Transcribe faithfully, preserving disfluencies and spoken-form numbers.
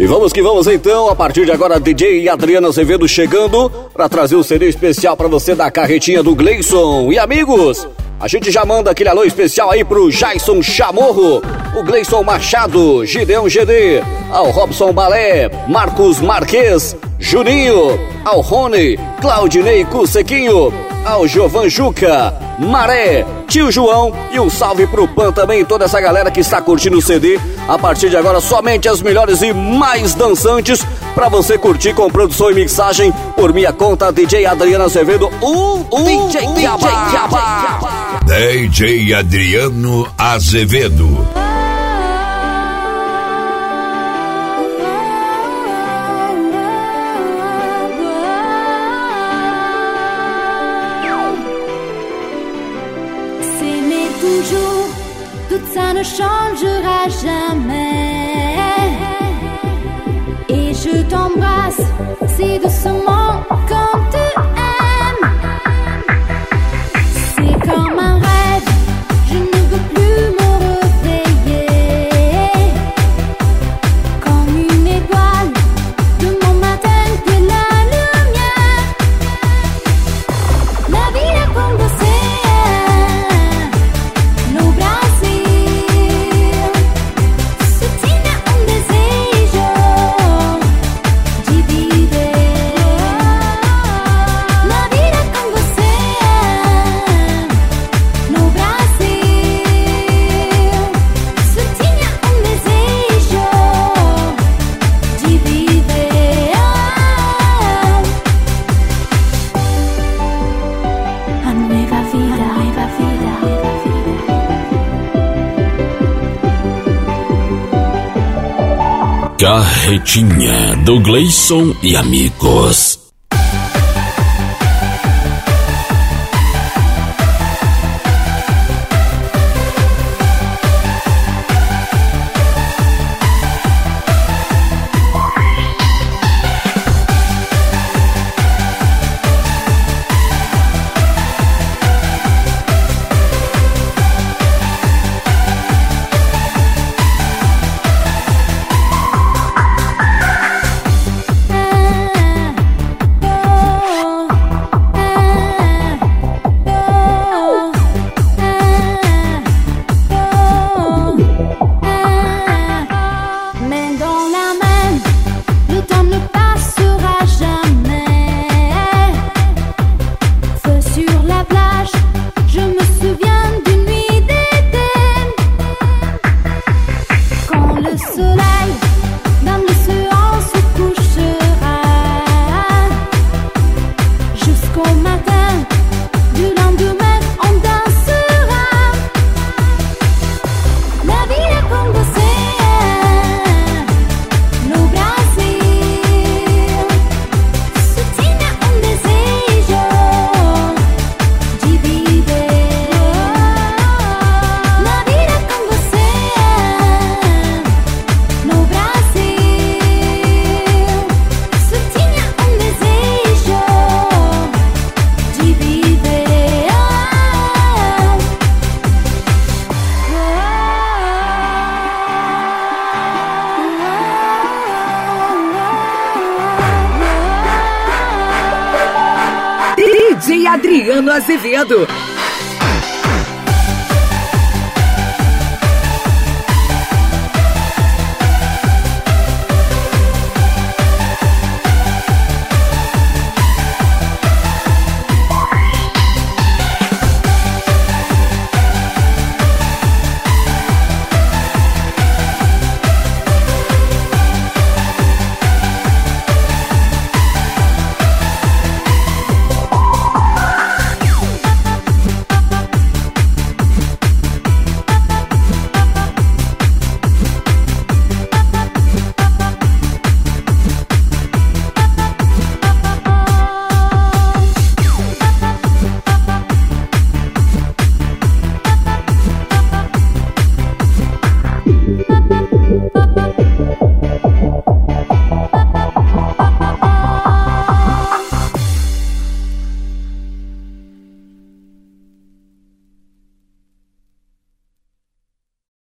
E vamos que vamos então, a partir de agora, D J Adriano Azevedo chegando para trazer o C D especial para você da carretinha do Gleison. E amigos, a gente já manda aquele alô especial aí pro Jason Chamorro, o Gleison Machado, Gideon G D, ao Robson Balé, Marcos Marques, Juninho, ao Rony, Claudinei Cussequinho, ao Giovan Juca, Maré, Tio João e um salve pro Pan também, toda essa galera que está curtindo o C D. A partir de agora, somente as melhores e mais dançantes pra você curtir com produção e mixagem por minha conta, D J Adriano Azevedo, o D J Diaba. D J Adriano Azevedo. S'aimer toujours, tout ça ne changera jamais. Et je t'embrasse si doucement comme tu aimes. C'est comme un rêve, je ne veux plus me réveiller. Comme une étoile de mon matin, tu es la lumière. La vida con você, no Brasil, se tinha um desejo de viver. La vida com você, no Brasil, se tinha um desejo de viver. A nueva vida, nueva vida, nueva vida. Carretinha do Gleison e amigos. Main dans la main, le temps ne passera jamais. Feu sur la plage, je me souviens d'une nuit d'été. Quand le soleil dans l'océan se couchera, jusqu'au matin du lendemain on dansera. La vida con você, no Brasil, se tinha um desejo de viver. La vida com você, no Brasil, se tinha um desejo de viver. D J Adriano Azevedo,